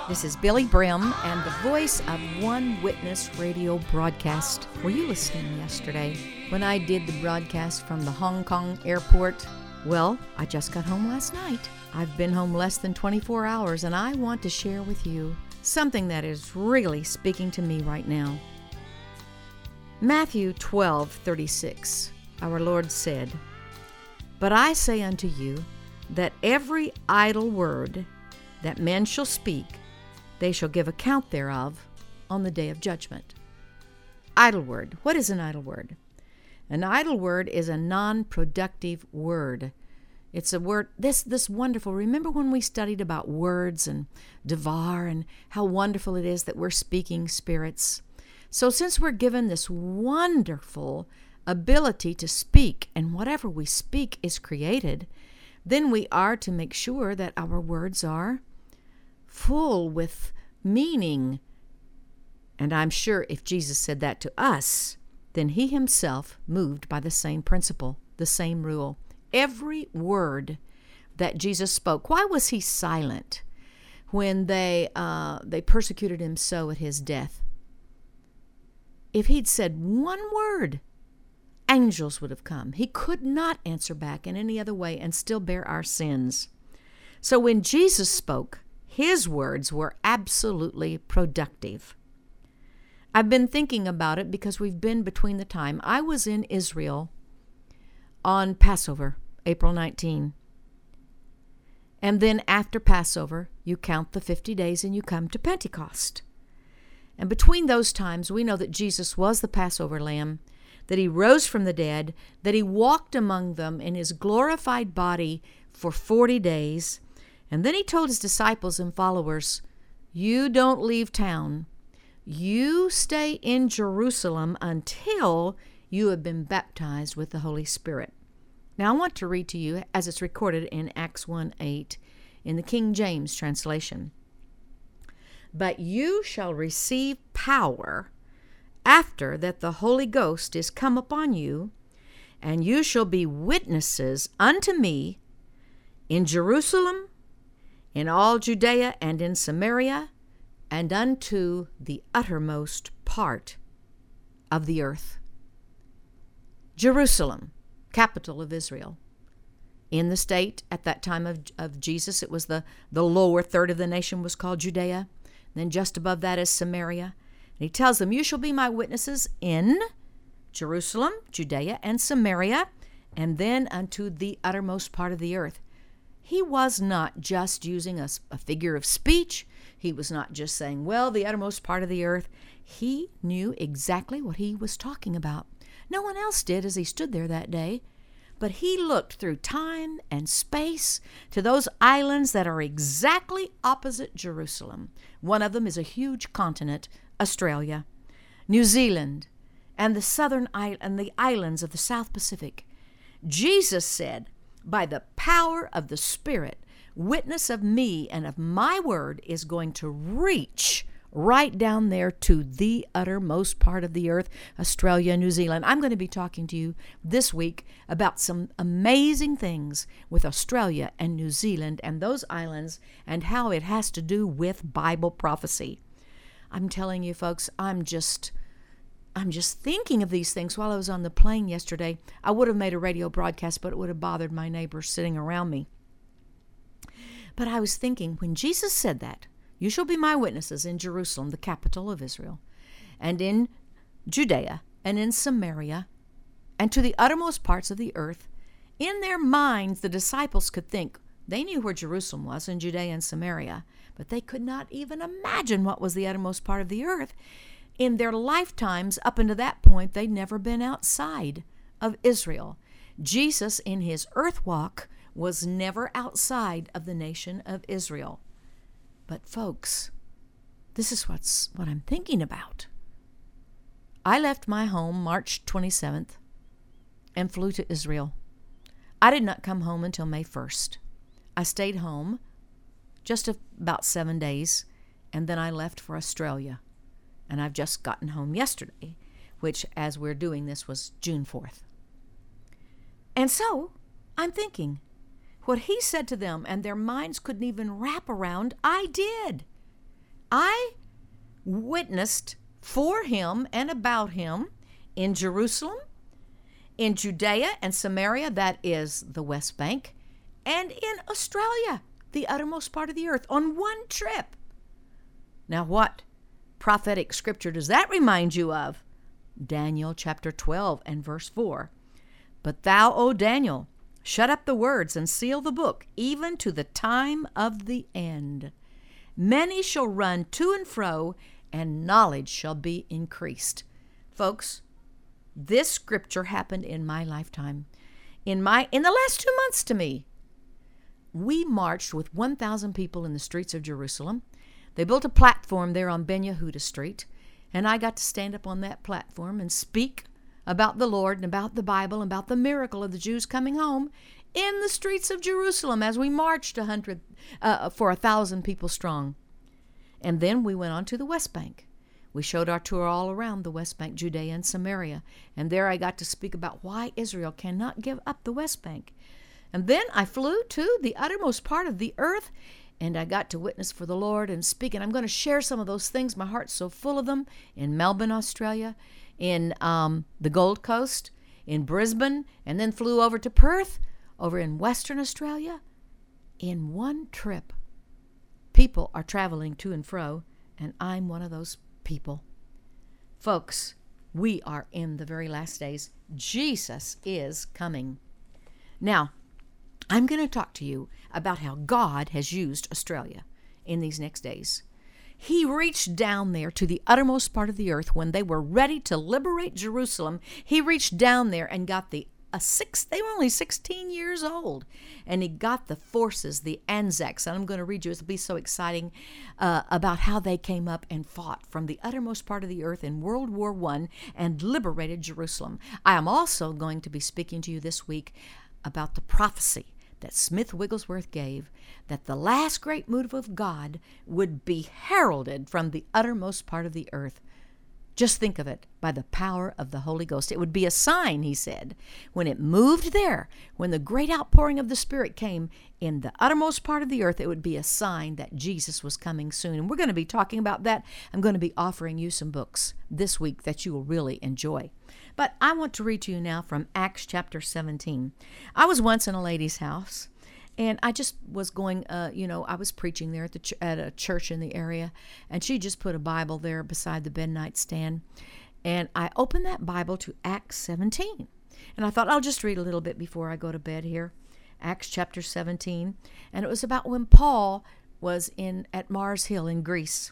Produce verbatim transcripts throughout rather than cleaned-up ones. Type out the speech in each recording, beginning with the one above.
This is Billy Brim and the voice of One Witness radio broadcast. Were you listening yesterday when I did the broadcast from the Hong Kong airport? Well, I just got home last night. I've been home less than twenty-four hours, and I want to share with you something that is really speaking to me right now. Matthew twelve thirty-six, our Lord said, "But I say unto you, that every idle word that men shall speak, they shall give account thereof on the day of judgment." Idle word. What is an idle word? An idle word is a non-productive word. It's a word, this this wonderful, remember when we studied about words and devar and how wonderful it is that we're speaking spirits? So since we're given this wonderful ability to speak, and whatever we speak is created, then we are to make sure that our words are full with meaning. And I'm sure if Jesus said that to us, then he himself moved by the same principle, the same rule. Every word that Jesus spoke. Why was he silent when they uh, they persecuted him so at his death? If he'd said one word, angels would have come. He could not answer back in any other way and still bear our sins. So when Jesus spoke, his words were absolutely productive. I've been thinking about it because we've been between the time. I was in Israel on Passover, April nineteenth. And then after Passover, you count the fifty days and you come to Pentecost. And between those times, we know that Jesus was the Passover lamb, that he rose from the dead, that he walked among them in his glorified body for forty days. And then he told his disciples and followers, you don't leave town. You stay in Jerusalem until you have been baptized with the Holy Spirit. Now I want to read to you as it's recorded in Acts one eight in the King James translation. "But you shall receive power after that the Holy Ghost is come upon you, and you shall be witnesses unto me in Jerusalem, in all Judea and in Samaria, and unto the uttermost part of the earth." Jerusalem, capital of Israel. In the state at that time of, of Jesus, it was the, the lower third of the nation was called Judea. Then just above that is Samaria. And he tells them, you shall be my witnesses in Jerusalem, Judea, and Samaria, and then unto the uttermost part of the earth. He was not just using a, a figure of speech. He was not just saying, well, the uttermost part of the earth. He knew exactly what he was talking about. No one else did as he stood there that day. But he looked through time and space to those islands that are exactly opposite Jerusalem. One of them is a huge continent, Australia, New Zealand, and the southern island, and the islands of the South Pacific. Jesus said, by the power of the Spirit, witness of me and of my word is going to reach right down there to the uttermost part of the earth, Australia, New Zealand. I'm going to be talking to you this week about some amazing things with Australia and New Zealand and those islands and how it has to do with Bible prophecy. I'm telling you, folks, I'm just... I'm just thinking of these things while I was on the plane yesterday. I would have made a radio broadcast, but it would have bothered my neighbors sitting around me. But I was thinking, when Jesus said that, you shall be my witnesses in Jerusalem, the capital of Israel, and in Judea, and in Samaria, and to the uttermost parts of the earth, in their minds the disciples could think, they knew where Jerusalem was in Judea and Samaria, but they could not even imagine what was the uttermost part of the earth. In their lifetimes, up until that point, they'd never been outside of Israel. Jesus, in his earth walk, was never outside of the nation of Israel. But folks, this is what's what I'm thinking about. I left my home March twenty-seventh and flew to Israel. I did not come home until May first. I stayed home just about seven days, and then I left for Australia. And I've just gotten home yesterday, which, as we're doing this, was June fourth. And so, I'm thinking, what he said to them and their minds couldn't even wrap around, I did. I witnessed for him and about him in Jerusalem, in Judea and Samaria, that is the West Bank, and in Australia, the uttermost part of the earth, on one trip. Now, what prophetic scripture does that remind you of? Daniel chapter twelve and verse four. But thou, O Daniel, shut up the words and seal the book, even to the time of the end. Many shall run to and fro, and knowledge shall be increased. Folks, this scripture happened in my lifetime. In my in the last two months to me. We marched with one thousand people in the streets of Jerusalem. They built a platform there on Ben Yehuda Street, and I got to stand up on that platform and speak about the Lord and about the Bible and about the miracle of the Jews coming home in the streets of Jerusalem as we marched a hundred uh, for a thousand people strong. And then we went on to the West Bank. We showed our tour all around the West Bank, Judea and Samaria. And there I got to speak about why Israel cannot give up the West Bank. And then I flew to the uttermost part of the earth, and I got to witness for the Lord and speak. And I'm going to share some of those things. My heart's so full of them. In Melbourne, Australia, in um, the Gold Coast, in Brisbane, and then flew over to Perth, over in Western Australia. In one trip, people are traveling to and fro, and I'm one of those people. Folks, we are in the very last days. Jesus is coming. Now, I'm going to talk to you about how God has used Australia in these next days. He reached down there to the uttermost part of the earth when they were ready to liberate Jerusalem. He reached down there and got the a six, they were only sixteen years old, and he got the forces, the Anzacs, and I'm going to read you, it'll be so exciting, uh, about how they came up and fought from the uttermost part of the earth in World War One and liberated Jerusalem. I am also going to be speaking to you this week about the prophecy that Smith Wigglesworth gave, that the last great move of God would be heralded from the uttermost part of the earth. Just think of it, by the power of the Holy Ghost. It would be a sign, he said, when it moved there, when the great outpouring of the Spirit came in the uttermost part of the earth, it would be a sign that Jesus was coming soon. And we're going to be talking about that. I'm going to be offering you some books this week that you will really enjoy. But I want to read to you now from Acts chapter seventeen. I was once in a lady's house, and I just was going, uh, you know, I was preaching there at the ch- at a church in the area, and she just put a Bible there beside the bed nightstand. And I opened that Bible to Acts seventeen. And I thought, I'll just read a little bit before I go to bed here. Acts chapter seventeen. And it was about when Paul was in at Mars Hill in Greece,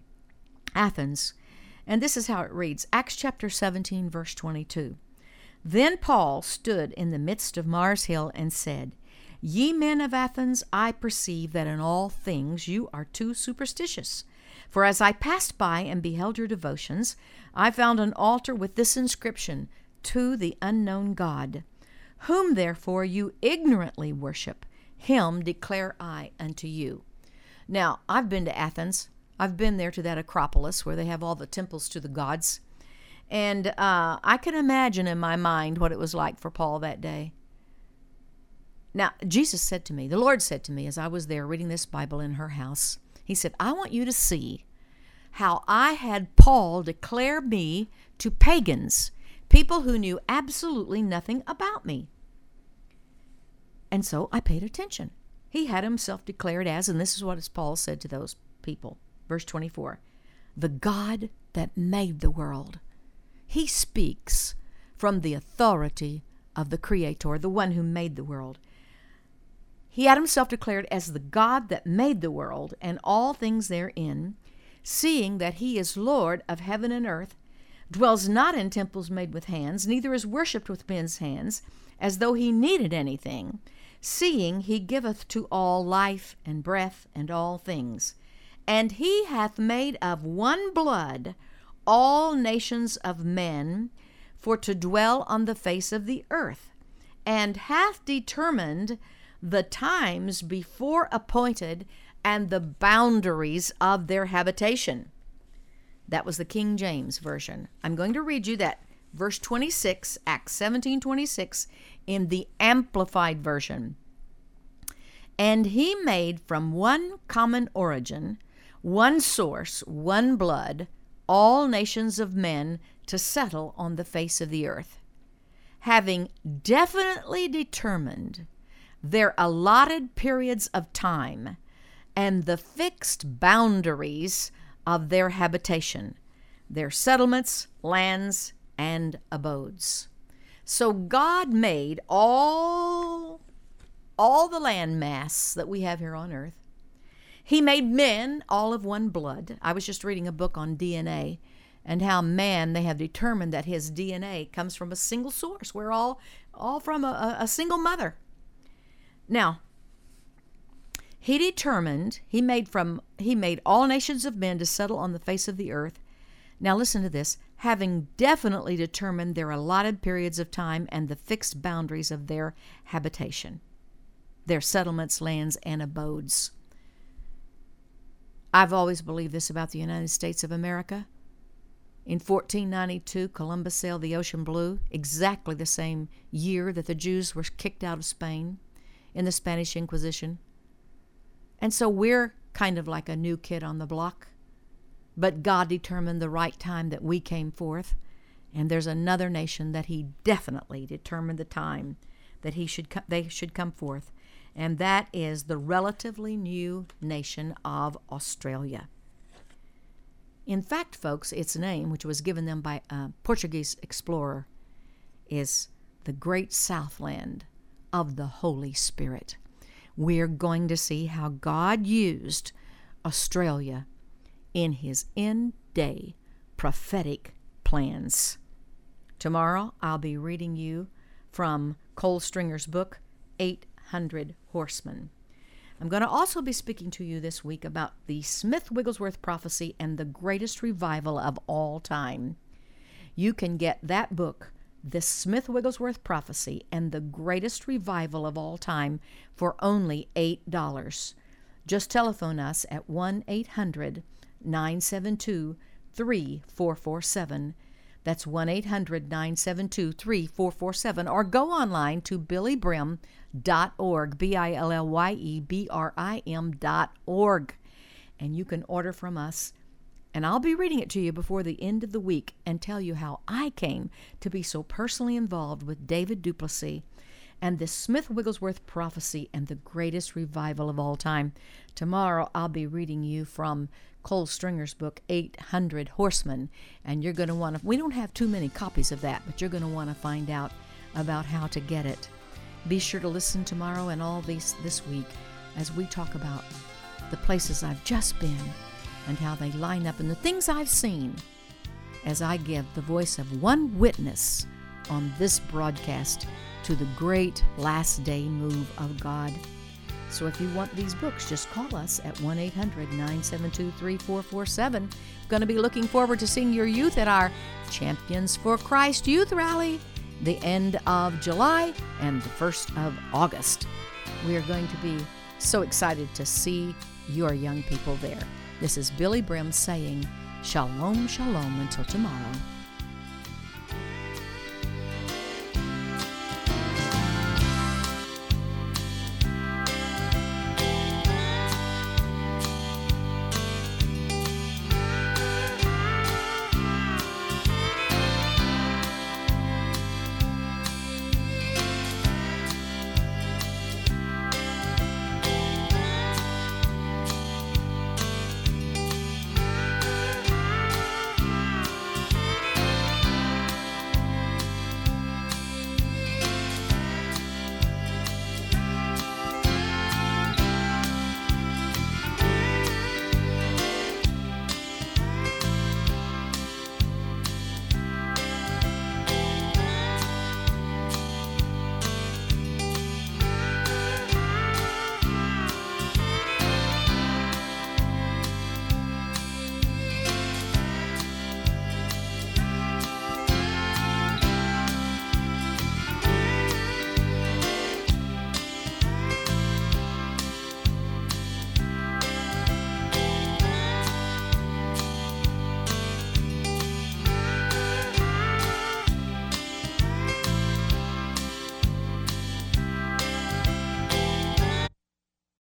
Athens. And this is how it reads. Acts chapter seventeen, verse twenty-two. Then Paul stood in the midst of Mars Hill and said, Ye men of Athens, I perceive that in all things you are too superstitious. For as I passed by and beheld your devotions, I found an altar with this inscription, To the unknown God. Whom therefore you ignorantly worship, him declare I unto you. Now, I've been to Athens. I've been there to that Acropolis where they have all the temples to the gods. And uh, I can imagine in my mind what it was like for Paul that day. Now, Jesus said to me, the Lord said to me as I was there reading this Bible in her house, he said, I want you to see how I had Paul declare me to pagans, people who knew absolutely nothing about me. And so I paid attention. He had himself declared as, and this is what Paul said to those people. Verse twenty-four, the God that made the world. He speaks from the authority of the Creator, the one who made the world. He had himself declared as the God that made the world and all things therein, seeing that he is Lord of heaven and earth, dwells not in temples made with hands, neither is worshipped with men's hands, as though he needed anything, seeing he giveth to all life and breath and all things. And he hath made of one blood all nations of men for to dwell on the face of the earth, and hath determined the times before appointed and the boundaries of their habitation. That was the King James Version. I'm going to read you that verse twenty-six, Acts seventeen twenty-six, in the Amplified Version. And he made from one common origin one source, one blood, all nations of men to settle on the face of the earth, having definitely determined their allotted periods of time and the fixed boundaries of their habitation, their settlements, lands, and abodes. So God made all, all the land mass that we have here on earth. He made men all of one blood. I was just reading a book on D N A and how man, they have determined that his D N A comes from a single source. We're all, all from a, a single mother. Now, he determined, he made from, he made all nations of men to settle on the face of the earth. Now listen to this, having definitely determined their allotted periods of time and the fixed boundaries of their habitation, their settlements, lands, and abodes. I've always believed this about the United States of America. In fourteen ninety-two, Columbus sailed the ocean blue, exactly the same year that the Jews were kicked out of Spain in the Spanish Inquisition. And so we're kind of like a new kid on the block. But God determined the right time that we came forth. And there's another nation that he definitely determined the time that he should co- they should come forth. And that is the relatively new nation of Australia. In fact, folks, its name, which was given them by a Portuguese explorer, is the Great Southland of the Holy Spirit. We're going to see how God used Australia in his end-day prophetic plans. Tomorrow, I'll be reading you from Cole Stringer's book, eight hundred Horsemen. I'm going to also be speaking to you this week about the Smith Wigglesworth prophecy and the greatest revival of all time. You can get that book, The Smith Wigglesworth Prophecy and the Greatest Revival of All Time, for only eight dollars. Just telephone us at one eight hundred nine seven two three four four seven. That's one eight hundred nine seven two three four four seven, or go online to billy brim dot org, B I L L Y E B R I M dot org, and you can order from us. And I'll be reading it to you before the end of the week and tell you how I came to be so personally involved with David du Plessis and the Smith Wigglesworth prophecy and the greatest revival of all time. Tomorrow I'll be reading you from Cole Stringer's book, eight hundred Horsemen, and you're going to want to, we don't have too many copies of that, but you're going to want to find out about how to get it. Be sure to listen tomorrow and all these this week as we talk about the places I've just been and how they line up and the things I've seen as I give the voice of one witness on this broadcast to the great last day move of God. So if you want these books, just call us at one eight hundred nine seven two three four four seven. Going to be looking forward to seeing your youth at our Champions for Christ Youth Rally, the end of July and the first of August. We are going to be so excited to see your young people there. This is Billy Brim saying, Shalom, shalom, until tomorrow.